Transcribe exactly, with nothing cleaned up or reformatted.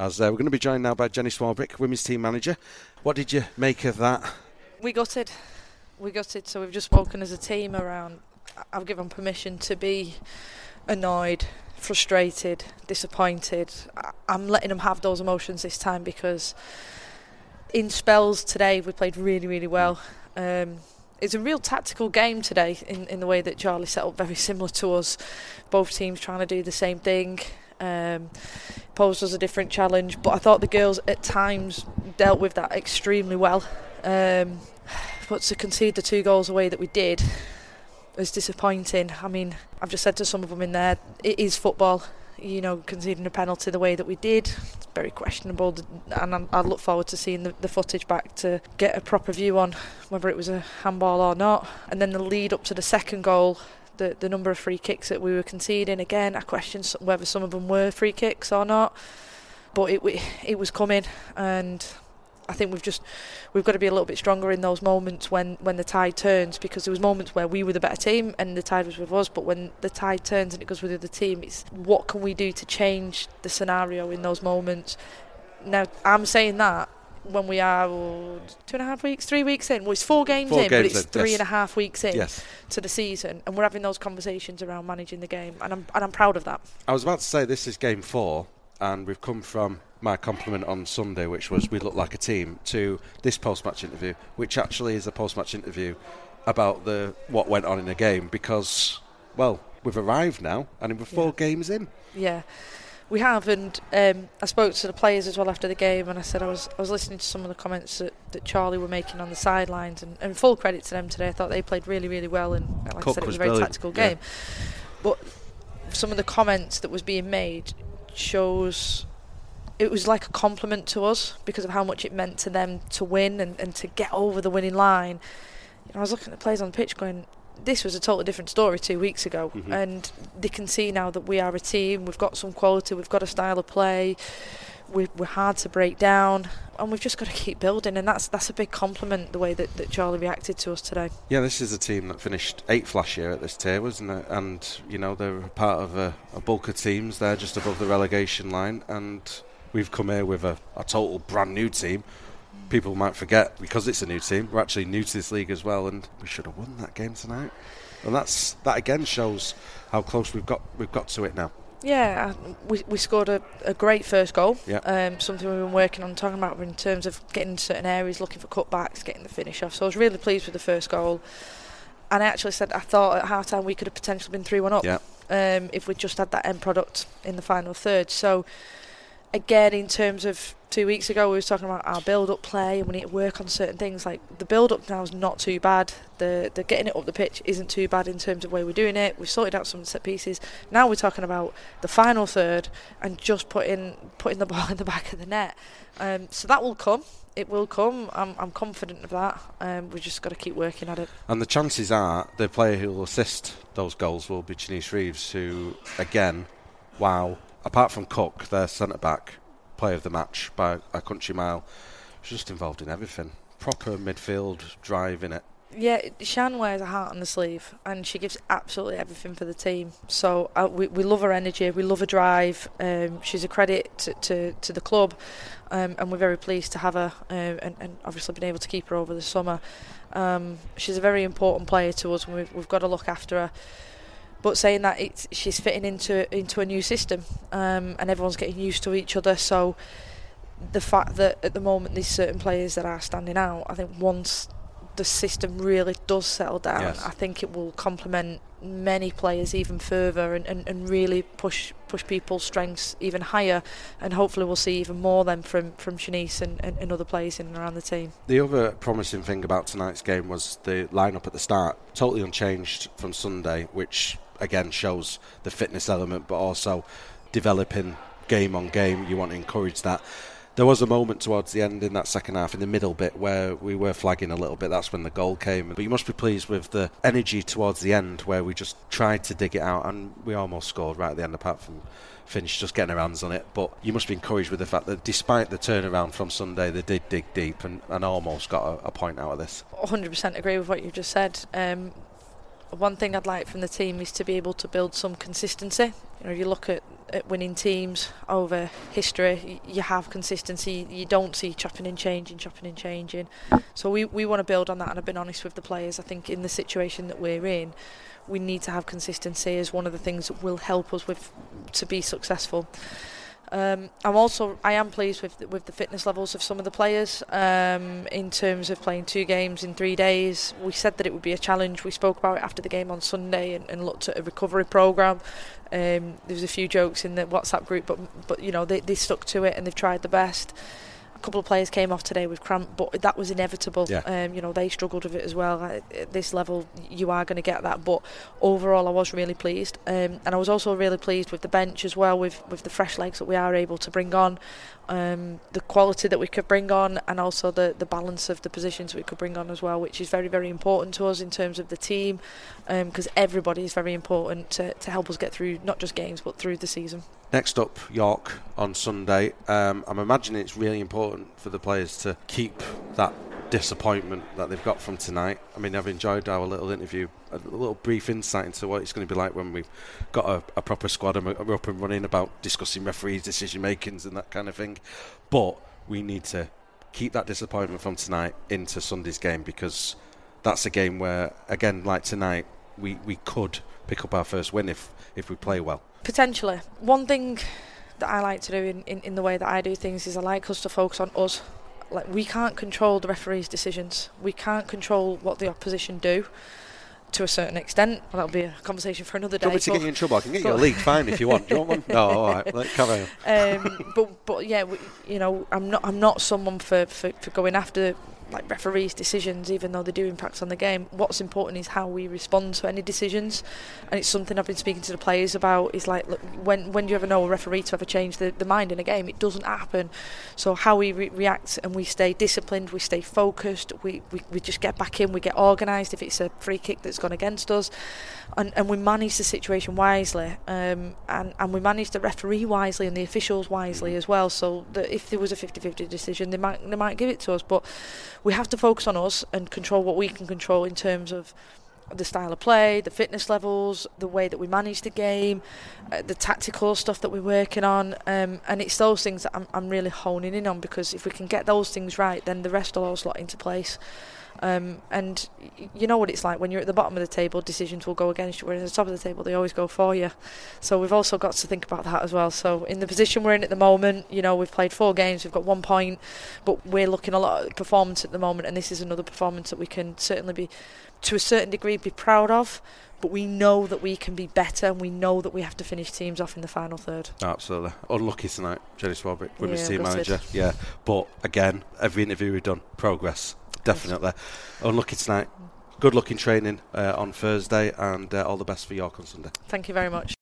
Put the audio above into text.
As uh, we're going to be joined now by Jenny Swarbrick, women's team manager. What did you make of that? We gutted. We gutted. So we've just spoken as a team around. I've given permission to be annoyed, frustrated, disappointed. I'm letting them have those emotions this time because in spells today we played really, really well. Um, it's a real tactical game today in, in the way that Charlie set up, very similar to us. Both teams trying to do the same thing. Um, posed us a different challenge, but I thought the girls at times dealt with that extremely well. Um, but to concede the two goals away that we did was disappointing. I mean, I've just said to some of them in there, it is football. You know, conceding a penalty the way that we did, it's very questionable, and I look forward to seeing the, the footage back to get a proper view on whether it was a handball or not. And then the lead up to the second goal, the, the number of free kicks that we were conceding, again, I question whether some of them were free kicks or not, but it it was coming, and I think we've just we've got to be a little bit stronger in those moments when, when the tide turns, because there was moments where we were the better team and the tide was with us, but when the tide turns and it goes with the other team, it's what can we do to change the scenario in those moments. Now I'm saying that when we are oh, two and a half weeks, three weeks in, well it's four games four in, games but it's in, three yes. and a half weeks in yes. to the season, and we're having those conversations around managing the game, and I'm and I'm proud of that. I was about to say this is game four, and we've come from my compliment on Sunday, which was we look like a team, to this post-match interview, which actually is a post-match interview about the what went on in the game, because, well, we've arrived now, and we're four yeah. games in. Yeah, we have, and um, I spoke to the players as well after the game, and I said I was I was listening to some of the comments that, that Charlie were making on the sidelines, and, and full credit to them today. I thought they played really, really well, and like Cook I said, it was, was a very brilliant. tactical game. Yeah. But some of the comments that was being made shows it was like a compliment to us because of how much it meant to them to win and, and to get over the winning line. You know, I was looking at the players on the pitch going, this was a totally different story two weeks ago, mm-hmm. and they can see now that we are a team, we've got some quality, we've got a style of play, we're, we're hard to break down, and we've just got to keep building, and that's that's a big compliment, the way that, that Charlie reacted to us today. Yeah, this is a team that finished eighth last year at this tier, wasn't it? And, you know, they're part of a, a bulk of teams, they're just above the relegation line, and we've come here with a, a total brand new team. People might forget, because it's a new team, we're actually new to this league as well, and we should have won that game tonight. And that's that again shows how close we've got we've got to it now. Yeah, we we scored a, a great first goal. Yeah. Um, something we've been working on, talking about in terms of getting into certain areas, looking for cutbacks, getting the finish off. So I was really pleased with the first goal. And I actually said I thought at half time we could have potentially been three one up, yeah. um, if we just had that end product in the final third. So again, in terms of two weeks ago, we were talking about our build-up play and we need to work on certain things. Like the build-up now is not too bad. The the getting it up the pitch isn't too bad in terms of where we're doing it. We've sorted out some set pieces. Now we're talking about the final third and just putting putting the ball in the back of the net. Um, so that will come. It will come. I'm I'm confident of that. Um, we've just got to keep working at it. And the chances are the player who will assist those goals will be Janice Reeves, who, again, wow. Apart from Cook, their centre-back, player of the match by a country mile, she's just involved in everything. Proper midfield drive in it. Yeah, Shan wears a heart on the sleeve and she gives absolutely everything for the team. So uh, we we love her energy, we love her drive. Um, she's a credit to, to, to the club, um, and we're very pleased to have her, um, and, and obviously been able to keep her over the summer. Um, she's a very important player to us and we've, we've got to look after her. But saying that, it's, she's fitting into into a new system, um, and everyone's getting used to each other. So the fact that at the moment there's certain players that are standing out, I think once the system really does settle down, yes. I think it will complement many players even further and, and, and really push push people's strengths even higher, and hopefully we'll see even more then from, from Shanice and, and, and other players in and around the team. The other promising thing about tonight's game was the lineup at the start, totally unchanged from Sunday, which again shows the fitness element, but also developing game on game. You want to encourage that. There was a moment towards the end in that second half, in the middle bit, where we were flagging a little bit. That's when the goal came. But you must be pleased with the energy towards the end, where we just tried to dig it out, and we almost scored right at the end, apart from Finch just getting her hands on it. But you must be encouraged with the fact that despite the turnaround from Sunday, they did dig deep and, and almost got a, a point out of this. one hundred percent agree with what you just said. Um, one thing I'd like from the team is to be able to build some consistency. You know, you look at at winning teams over history. You have consistency. You don't see chopping and changing, chopping and changing. So we, we want to build on that, and I've been honest with the players. I think in the situation that we're in, we need to have consistency as one of the things that will help us with to be successful. Um, I'm also I am pleased with with the fitness levels of some of the players um, in terms of playing two games in three days. We said that it would be a challenge. We spoke about it after the game on Sunday and, and looked at a recovery programme. Um, there was a few jokes in the WhatsApp group, but but you know they they stuck to it and they've tried the best. A couple of players came off today with cramp, but that was inevitable. Yeah. Um, you know, they struggled with it as well. At this level, you are going to get that. But overall, I was really pleased, um, and I was also really pleased with the bench as well, with with the fresh legs that we are able to bring on, um, the quality that we could bring on, and also the the balance of the positions we could bring on as well, which is very very important to us in terms of the team, because um, everybody is very important to to help us get through not just games but through the season. Next up, York on Sunday. Um, I'm imagining it's really important for the players to keep that disappointment that they've got from tonight. I mean, I've enjoyed our little interview, a little brief insight into what it's going to be like when we've got a, a proper squad and we're up and running, about discussing referees' decision makings and that kind of thing. But we need to keep that disappointment from tonight into Sunday's game, because that's a game where, again, like tonight, we, we could pick up our first win if, if we play well. Potentially. One thing that I like to do in, in, in the way that I do things is I like us to focus on us. Like, we can't control the referees' decisions. We can't control what the opposition do to a certain extent. Well, that'll be a conversation for another day. Do you want me to get you in trouble? I can get you a league fine if you want. Do you want one? No, all right. Let's carry on. Um, but but yeah, we, you know, I'm not I'm not someone for, for, for going after like referees' decisions, even though they do impact on the game. What's important is how we respond to any decisions, and it's something I've been speaking to the players about. Is like, look, when when do you ever know a referee to ever change the, the mind in a game? It doesn't happen. So how we re- react and we stay disciplined, we stay focused, we, we, we just get back in, we get organised if it's a free kick that's gone against us, and, and we manage the situation wisely, um, and, and we manage the referee wisely and the officials wisely as well, so that if there was a fifty-fifty decision, they might they might give it to us. But we have to focus on us and control what we can control in terms of the style of play, the fitness levels, the way that we manage the game, uh, the tactical stuff that we're working on, um, and it's those things that I'm, I'm really honing in on, because if we can get those things right, then the rest will all slot into place. Um, and y- you know what it's like when you're at the bottom of the table, decisions will go against you, whereas at the top of the table they always go for you. So we've also got to think about that as well. So in the position we're in at the moment, you know, we've played four games, we've got one point, but we're looking a lot at performance at the moment, and this is another performance that we can certainly be, to a certain degree, be proud of. But we know that we can be better, and we know that we have to finish teams off in the final third. Absolutely. Unlucky tonight, Jenny Swarbrick, women's yeah, team gutted. manager. Yeah, but again, every interview we've done, progress. Definitely. Unlucky tonight. Good luck in training uh, on Thursday, and uh, all the best for York on Sunday. Thank you very much.